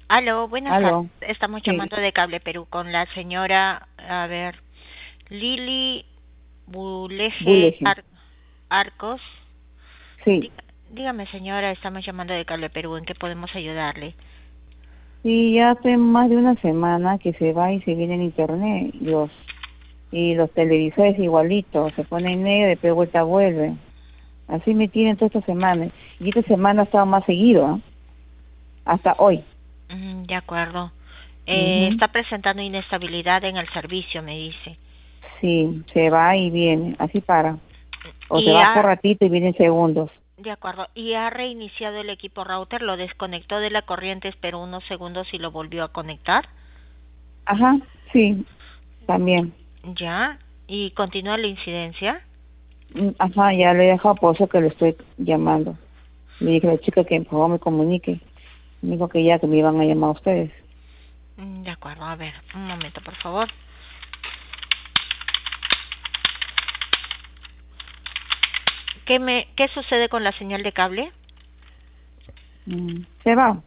Aló, buenas tardes. Aló, Estamos sí, llamando de Cable Perú con la señora, a ver, Lili Buleje Buleje. Arcos. Sí, Diga- Dígame, señora, estamos llamando de Cable Perú. ¿En qué podemos ayudarle? sí, ya hace más de una semana que se va y se viene en internet y los televisores igualitos, se ponen negro, después vuelta vuelve. Así me tienen todas estas semanas. Y esta semana ha estado más seguido, ¿ah? Hasta hoy. De acuerdo. Ujú. Está presentando inestabilidad en el servicio, me dice. Sí, se va y viene, así para. O se Y va por ha, ratito y viene en segundos. de acuerdo. Y ha reiniciado el equipo router, lo desconectó de la corriente, esperó unos segundos y lo volvió a conectar. Ajá, sí, también. Ya. Y continúa la incidencia. Ajá, ya le he dejado por eso que le estoy llamando. Le dije a la chica que por favor me comunique. Me dijo que ya que me iban a llamar a ustedes. De acuerdo. A ver, un momento, por favor. ¿Qué sucede con la señal de cable? Se va,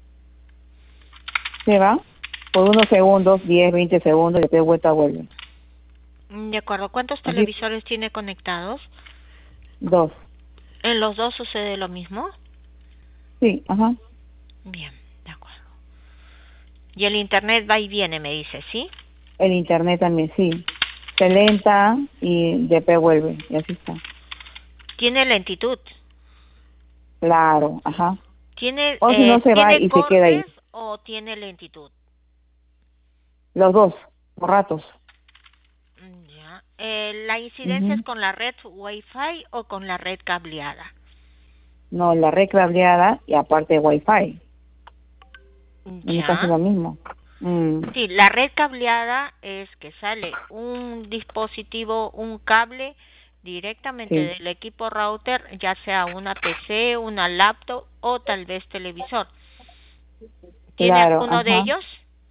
se va por unos segundos, 10, 20 segundos, y después vuelta vuelve. De acuerdo. ¿Cuántos Así, televisores tiene conectados? dos. ¿En los dos sucede lo mismo? Sí, ajá. Bien, de acuerdo. Y el internet va y viene, me dice, ¿sí? El internet también, sí. Se lenta y después vuelve, y así está. ¿Tiene lentitud? Claro, ajá. ¿Tiene, O si no se va ¿tiene y se queda ahí. cortes o tiene lentitud? Los dos, por ratos. Ya. ¿La incidencia es Ujú. con la red Wi-Fi o con la red cableada? No, la red cableada y aparte Wi-Fi. En mi caso es Ya. lo mismo. Mm, Sí, la red cableada es que sale un dispositivo, un cable directamente sí, del equipo router, ya sea una PC, una laptop o tal vez televisor. ¿Tiene claro, alguno de ajá. ellos,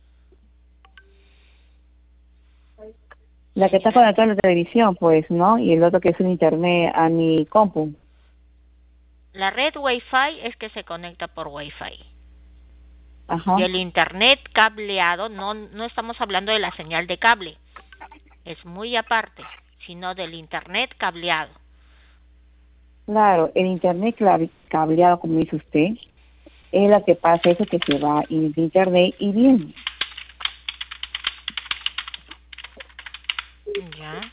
La que está señora? conectada a la televisión, pues, ¿no? Y el otro que es un internet a mi compu. La red Wi-Fi es que se conecta por Wi-Fi. Y Ajá. el internet cableado, no estamos hablando de la señal de cable, es muy aparte, sino del internet cableado. Claro, el internet cableado, como dice usted, es la que pasa eso que se va en el internet y viene. Ya.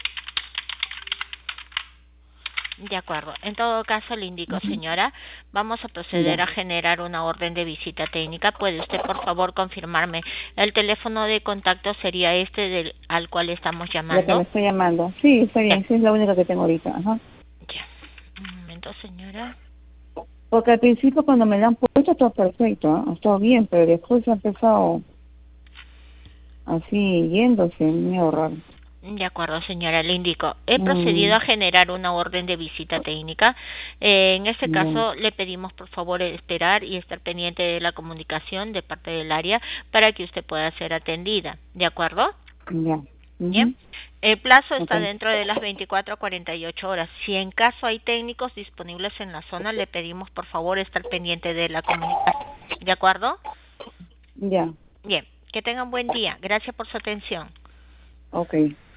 De acuerdo. En todo caso, le indico, Ujú. señora, vamos a proceder Ya, a generar una orden de visita técnica. ¿Puede usted, por favor, confirmarme? El teléfono de contacto sería este al cual estamos la que me llamando. está llamando. Sí, está Ya, bien, sí es la única que tengo ahorita. Ajá. ya. Un momento, señora. Porque al principio cuando me la han puesto todo perfecto, ¿ah? Ha estado bien, pero después ha empezado así yéndose, medio raro. De acuerdo, señora, le indico. He procedido Mm, a generar una orden de visita técnica. En este ya, caso, le pedimos por favor esperar y estar pendiente de la comunicación de parte del área para que usted pueda ser atendida. ¿De acuerdo? ya. Bien. Ujú. El plazo está Okay. dentro de las 24 a 48 horas. Si en caso hay técnicos disponibles en la zona, le pedimos por favor estar pendiente de la comunicación. ¿De acuerdo? Ya, Bien. Que tengan buen día. Gracias por su atención. okay.